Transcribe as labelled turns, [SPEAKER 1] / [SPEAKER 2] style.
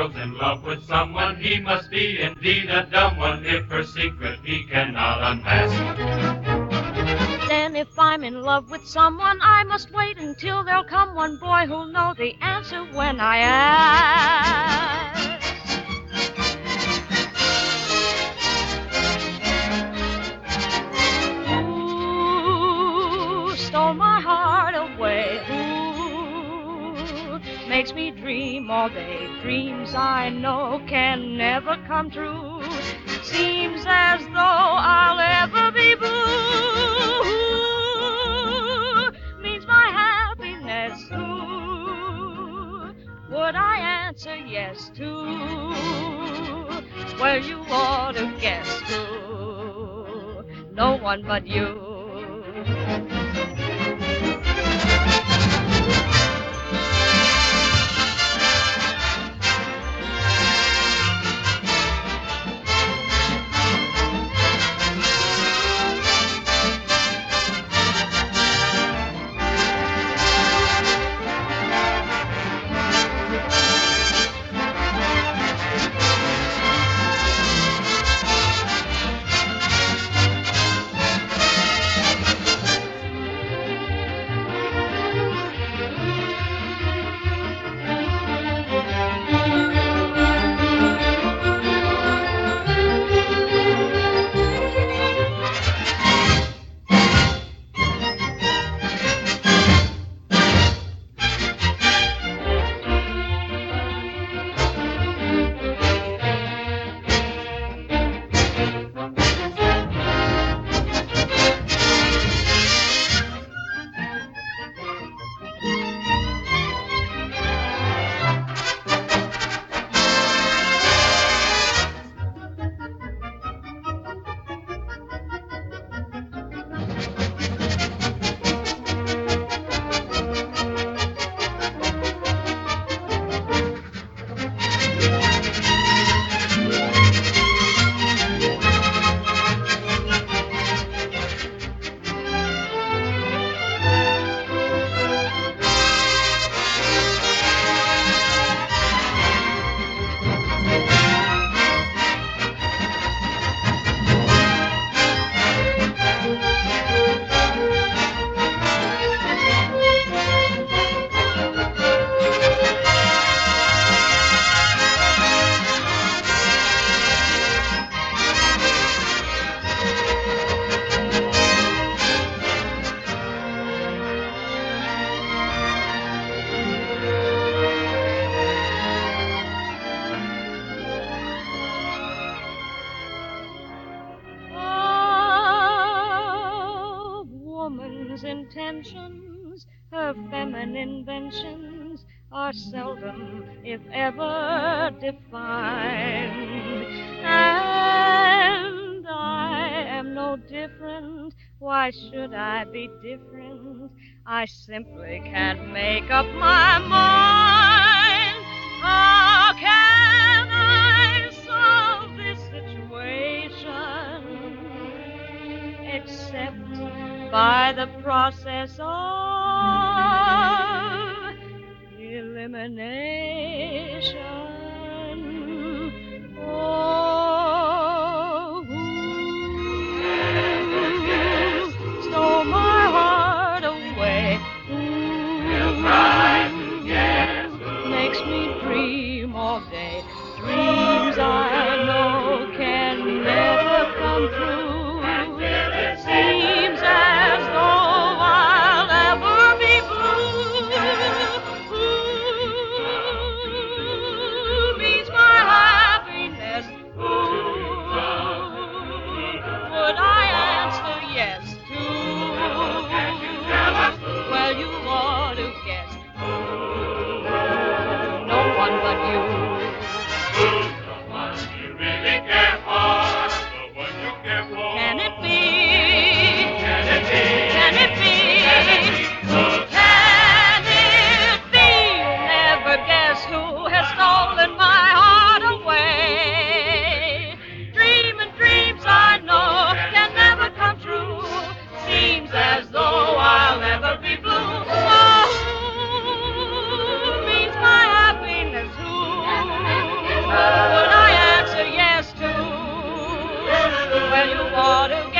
[SPEAKER 1] girl's in love with someone, he must be indeed a dumb one if her secret he cannot unmask.
[SPEAKER 2] Then if I'm in love with someone, I must wait until there'll come one boy who'll know the answer when I ask. Who stole my heart away? Who makes me dream all day? Dreams I know can never come true. Seems as though I'll ever be blue. Who means my happiness? Who would I answer yes to? Well, you ought to guess who. No one but you. Intentions, her feminine inventions are seldom, if ever, defined. And I am no different. Why should I be different? I simply can't make up my mind. How can I solve this situation except by the process of elimination? Oh, who stole my heart away?
[SPEAKER 1] We'll try to guess who
[SPEAKER 2] makes me dream all day. Dreams I know can never come true. Seems as though I'll ever be blue. altogether